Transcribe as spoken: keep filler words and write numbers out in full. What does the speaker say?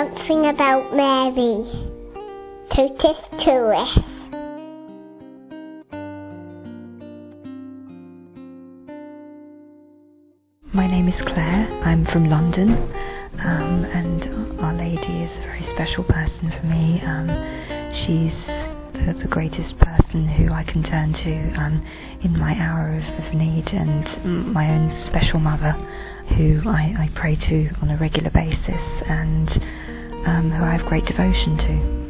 something about Mary. Totus Tuus. My name is Claire. I'm from London, um, and Our Lady is a very special person for me. Um, she's the, the greatest person who I can turn to um, in my hour of, of need, and my own special mother who I, I pray to on a regular basis, and um, who I have great devotion to.